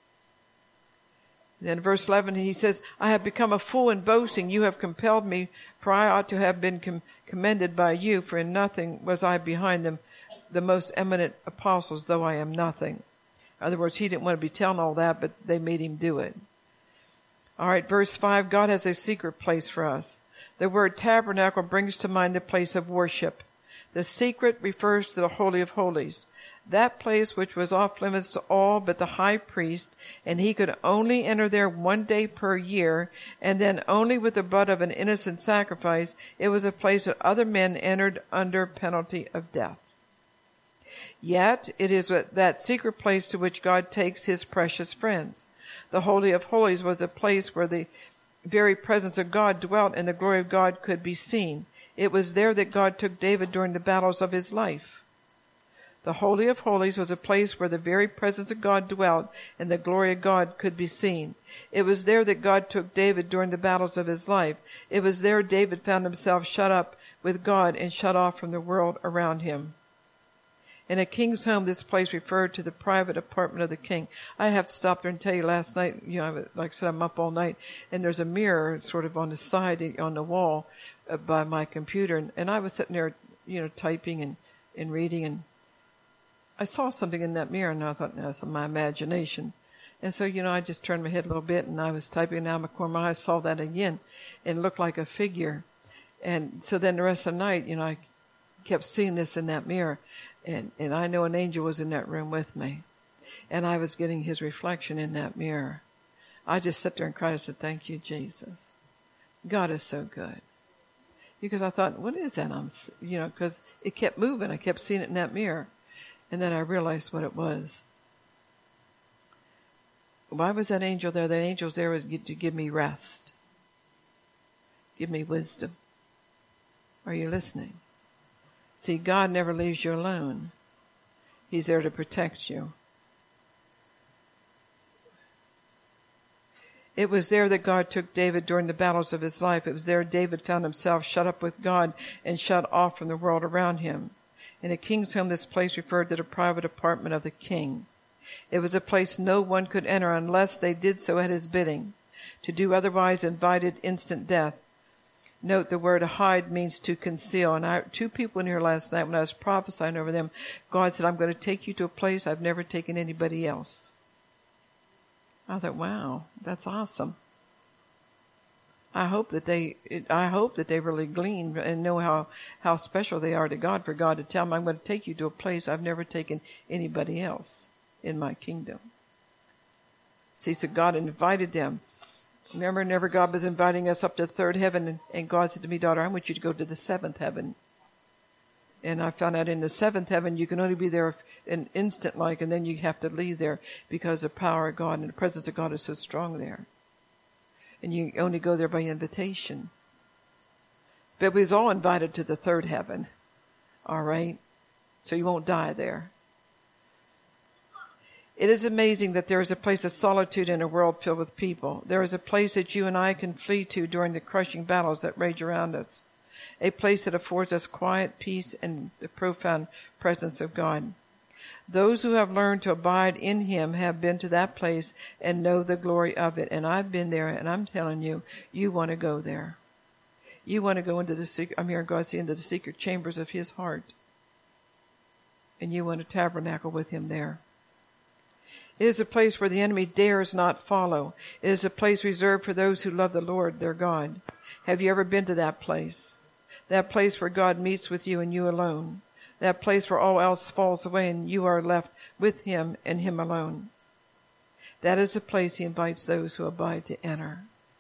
A: Then verse 11, he says, I have become a fool in boasting. You have compelled me, for I ought to have been commended by you, for in nothing was I behind them, the most eminent apostles, though I am nothing. In other words, he didn't want to be telling all that, but they made him do it. All right, verse 5, God has a secret place for us. The word tabernacle brings to mind the place of worship. The secret refers to the Holy of Holies, that place which was off limits to all but the high priest, and he could only enter there 1 day per year, and then only with the blood of an innocent sacrifice. It was a place that other men entered under penalty of death. Yet it is that secret place to which God takes his precious friends. The Holy of Holies was a place where the very presence of God dwelt and the glory of God could be seen. It was there that God took David during the battles of his life. The Holy of Holies was a place where the very presence of God dwelt and the glory of God could be seen. It was there that God took David during the battles of his life. It was there David found himself shut up with God and shut off from the world around him. In a king's home, this place referred to the private apartment of the king. I have to stop there and tell you, last night, like I said, I'm up all night, and there's a mirror sort of on the side, on the wall by my computer, and I was sitting there, typing and reading, and I saw something in that mirror, and I thought, no, it's my imagination. And so, I just turned my head a little bit, and I was typing, and out of my corner of my eye, saw that again, and it looked like a figure. And so then the rest of the night, I kept seeing this in that mirror. And I know an angel was in that room with me. And I was getting his reflection in that mirror. I just sat there and cried. I said, thank you, Jesus. God is so good. Because I thought, what is that? Because it kept moving. I kept seeing it in that mirror. And then I realized what it was. Why was that angel there? That angel was there to give me rest. Give me wisdom. Are you listening? See, God never leaves you alone. He's there to protect you. It was there that God took David during the battles of his life. It was there David found himself shut up with God and shut off from the world around him. In a king's home, this place referred to the private apartment of the king. It was a place no one could enter unless they did so at his bidding. To do otherwise invited instant death. Note the word hide means to conceal. And two people in here last night, when I was prophesying over them, God said, I'm going to take you to a place I've never taken anybody else. I thought, wow, that's awesome. I hope that they really glean and know how special they are to God, for God to tell them, I'm going to take you to a place I've never taken anybody else in my kingdom. See, so God invited them. Remember, whenever God was inviting us up to the third heaven, and God said to me, daughter, I want you to go to the seventh heaven. And I found out in the seventh heaven, you can only be there an instant like, and then you have to leave there because the power of God and the presence of God is so strong there. And you only go there by invitation. But we was all invited to the third heaven. All right? So you won't die there. It is amazing that there is a place of solitude in a world filled with people. There is a place that you and I can flee to during the crushing battles that rage around us. A place that affords us quiet, peace, and the profound presence of God. Those who have learned to abide in Him have been to that place and know the glory of it. And I've been there, and I'm telling you, you want to go there. You want to go into the secret, I'm hearing God say, into the secret chambers of His heart. And you want to tabernacle with Him there. It is a place where the enemy dares not follow. It is a place reserved for those who love the Lord, their God. Have you ever been to that place? That place where God meets with you and you alone. That place where all else falls away and you are left with Him and Him alone. That is the place He invites those who abide to enter.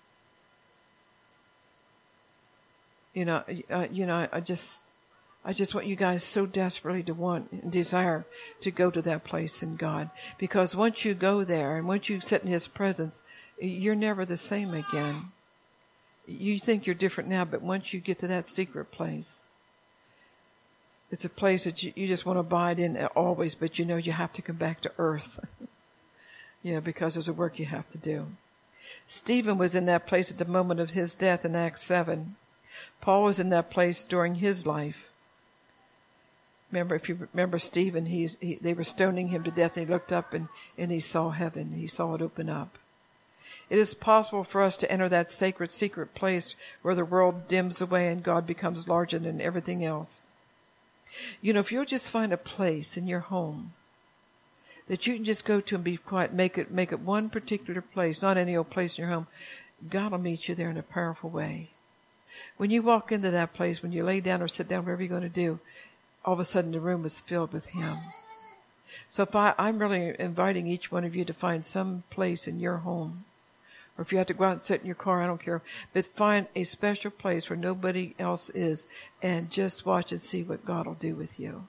A: I just want you guys so desperately to want and desire to go to that place in God. Because once you go there and once you sit in His presence, you're never the same again. You think you're different now, but once you get to that secret place, it's a place that you just want to abide in always, but you know you have to come back to earth. Because there's a work you have to do. Stephen was in that place at the moment of his death in Acts 7. Paul was in that place during his life. If you remember Stephen, they were stoning him to death, and he looked up and he saw heaven. He saw it open up. It is possible for us to enter that sacred, secret place where the world dims away and God becomes larger than everything else. If you'll just find a place in your home that you can just go to and be quiet, make it one particular place, not any old place in your home, God will meet you there in a powerful way. When you walk into that place, when you lay down or sit down, whatever you're going to do, all of a sudden the room is filled with Him. So I'm really inviting each one of you to find some place in your home. Or if you have to go out and sit in your car, I don't care. But find a special place where nobody else is and just watch and see what God will do with you.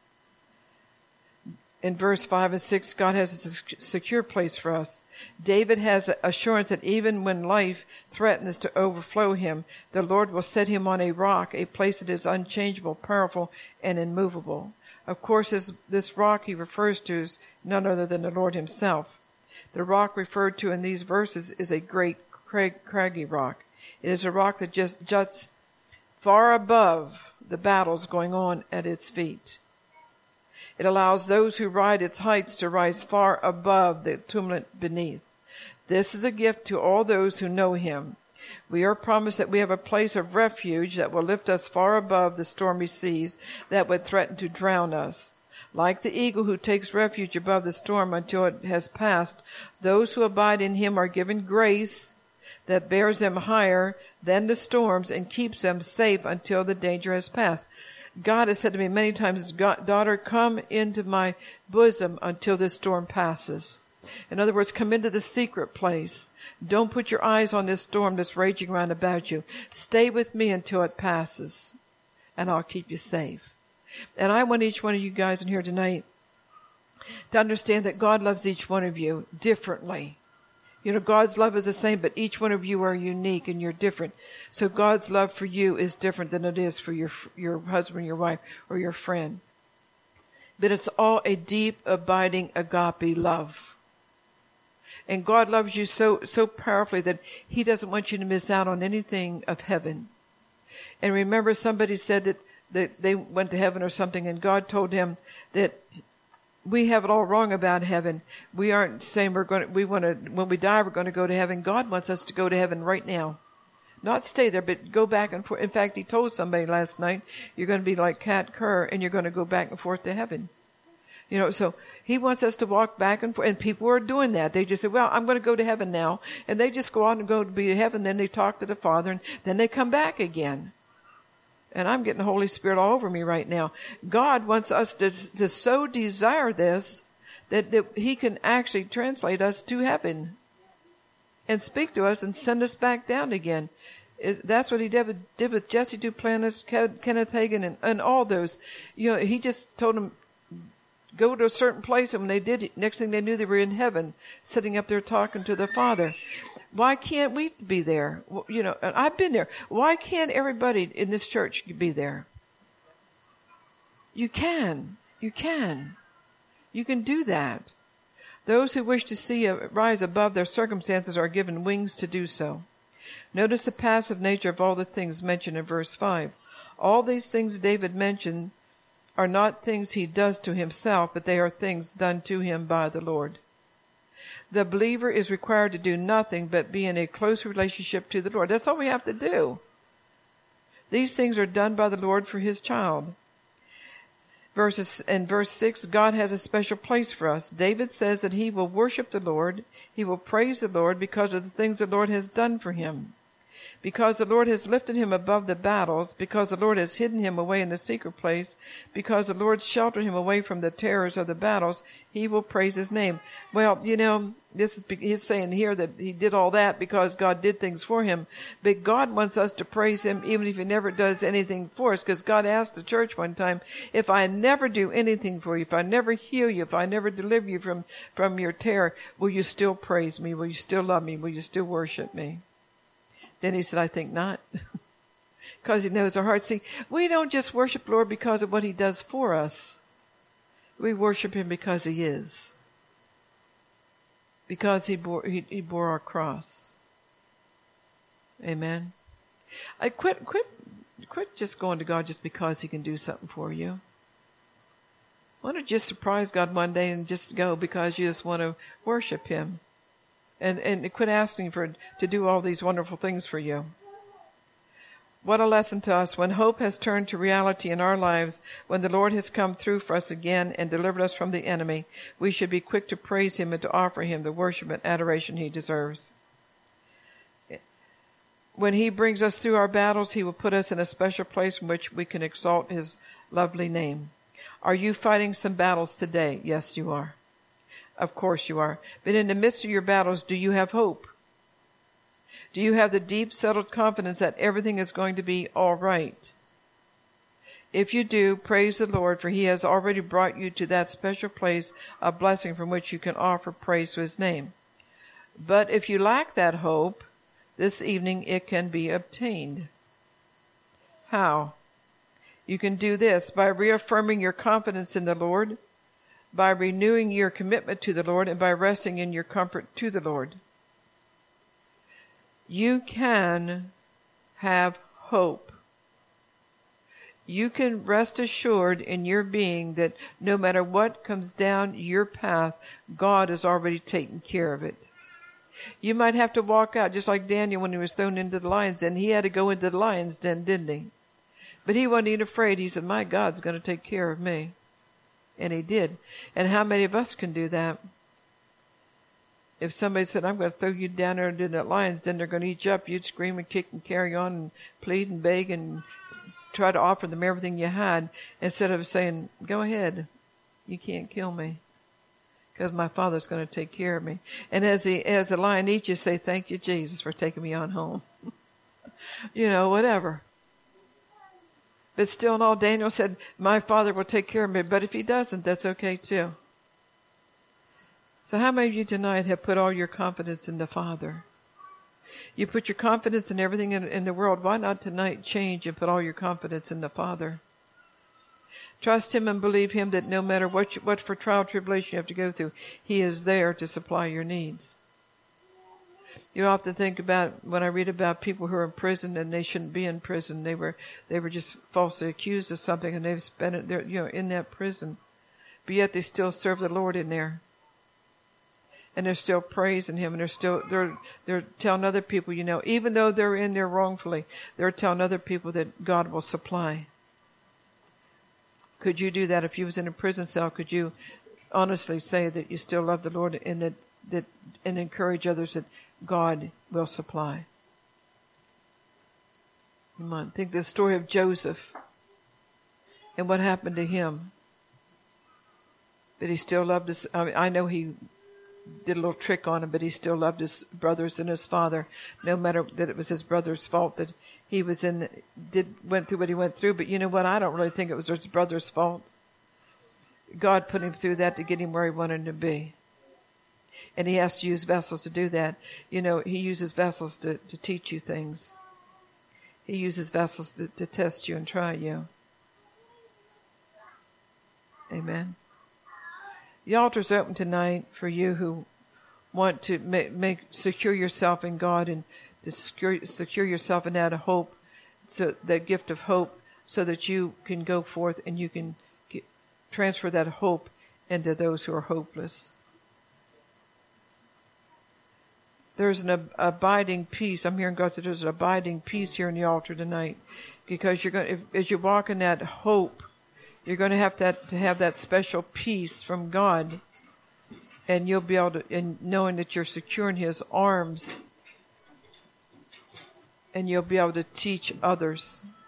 A: In verse 5 and 6, God has a secure place for us. David has assurance that even when life threatens to overflow him, the Lord will set him on a rock, a place that is unchangeable, powerful, and immovable. Of course, this rock he refers to is none other than the Lord Himself. The rock referred to in these verses is a great craggy rock. It is a rock that just juts far above the battles going on at its feet. It allows those who ride its heights to rise far above the tumult beneath. This is a gift to all those who know Him. We are promised that we have a place of refuge that will lift us far above the stormy seas that would threaten to drown us. Like the eagle who takes refuge above the storm until it has passed, those who abide in Him are given grace that bears them higher than the storms and keeps them safe until the danger has passed. God has said to me many times, daughter, come into my bosom until this storm passes. In other words, come into the secret place. Don't put your eyes on this storm that's raging around about you. Stay with me until it passes, and I'll keep you safe. And I want each one of you guys in here tonight to understand that God loves each one of you differently. God's love is the same, but each one of you are unique and you're different. So God's love for you is different than it is for your husband, your wife, or your friend. But it's all a deep, abiding, agape love. And God loves you so powerfully that He doesn't want you to miss out on anything of heaven. And remember, somebody said that they went to heaven or something, and God told him that we have it all wrong about heaven. We aren't saying when we die, we're going to go to heaven. God wants us to go to heaven right now. Not stay there, but go back and forth. In fact, He told somebody last night, you're going to be like Kat Kerr, and you're going to go back and forth to heaven. So He wants us to walk back and forth. And people are doing that. They just say, well, I'm going to go to heaven now. And they just go on and go to be to heaven. Then they talk to the Father, and then they come back again. And I'm getting the Holy Spirit all over me right now. God wants us to so desire this that He can actually translate us to heaven and speak to us and send us back down again. That's what He did with Jesse Duplantis, Kenneth Hagin, and all those. He just told them, go to a certain place, and when they did, next thing they knew, they were in heaven, sitting up there talking to the Father. Why can't we be there? And I've been there. Why can't everybody in this church be there? You can. You can. You can do that. Those who wish to see rise above their circumstances are given wings to do so. Notice the passive nature of all the things mentioned in verse 5. All these things David mentioned are not things he does to himself, but they are things done to him by the Lord. The believer is required to do nothing but be in a close relationship to the Lord. That's all we have to do. These things are done by the Lord for His child. In verse 6, God has a special place for us. David says that he will worship the Lord. He will praise the Lord because of the things the Lord has done for him. Because the Lord has lifted him above the battles, because the Lord has hidden him away in the secret place, because the Lord sheltered him away from the terrors of the battles, he will praise His name. Well, he's saying here that he did all that because God did things for him. But God wants us to praise Him even if He never does anything for us, because God asked the church one time, if I never do anything for you, if I never heal you, if I never deliver you from your terror, will you still praise Me? Will you still love Me? Will you still worship Me? Then He said, I think not. Because He knows our hearts. See, we don't just worship the Lord because of what He does for us. We worship Him because He is. Because He bore our cross. Amen. I quit just going to God just because He can do something for you. Why don't you just surprise God one day and just go because you just want to worship Him? And quit asking to do all these wonderful things for you. What a lesson to us when hope has turned to reality in our lives, when the Lord has come through for us again and delivered us from the enemy. We should be quick to praise Him and to offer Him the worship and adoration He deserves. When He brings us through our battles, He will put us in a special place from which we can exalt His lovely name. Are you fighting some battles today? Yes, you are. Of course you are. But in the midst of your battles, do you have hope? Do you have the deep, settled confidence that everything is going to be all right? If you do, praise the Lord, for He has already brought you to that special place of blessing from which you can offer praise to His name. But if you lack that hope, this evening it can be obtained. How? You can do this by reaffirming your confidence in the Lord, by renewing your commitment to the Lord, and by resting in your comfort to the Lord. You can have hope. You can rest assured in your being that no matter what comes down your path, God has already taken care of it. You might have to walk out, just like Daniel when he was thrown into the lion's den. He had to go into the lion's den, didn't he? But he wasn't even afraid. He said, my God's going to take care of me. And He did. And how many of us can do that? If somebody said, I'm going to throw you down there into that lion's den, they're going to eat you up, you'd scream and kick and carry on and plead and beg and try to offer them everything you had, instead of saying, go ahead, you can't kill me, because my Father's going to take care of me. And as the lion eats you, say, thank you, Jesus, for taking me on home. Whatever. But still in all, Daniel said, my Father will take care of me. But if He doesn't, that's okay too. So how many of you tonight have put all your confidence in the Father? You put your confidence in everything in the world. Why not tonight change and put all your confidence in the Father? Trust Him and believe Him that no matter what for trial tribulation you have to go through, He is there to supply your needs. You often think about, when I read about people who are in prison and they shouldn't be in prison, they were just falsely accused of something, and they've spent it there, in that prison, but yet they still serve the Lord in there, and they're still praising Him, and they're telling other people, even though they're in there wrongfully, they're telling other people that God will supply. Could you do that if you was in a prison cell? Could you honestly say that you still love the Lord and and encourage others that God will supply? Come on, think the story of Joseph and what happened to him. But he still loved his, I know he did a little trick on him, but he still loved his brothers and his father, no matter that it was his brother's fault that he went through what he went through. But you know what? I don't really think it was his brother's fault. God put him through that to get him where he wanted to be. And He has to use vessels to do that. He uses vessels to teach you things. He uses vessels to test you and try you. Amen. The altar's open tonight for you who want to secure yourself in God and to secure yourself in that hope, so that gift of hope, so that you can go forth and you can transfer that hope into those who are hopeless. There's an abiding peace. I'm hearing God say there's an abiding peace here in the altar tonight, because as you walk in that hope, you're going to have that special peace from God, and you'll be able to, and knowing that you're secure in His arms, and you'll be able to teach others.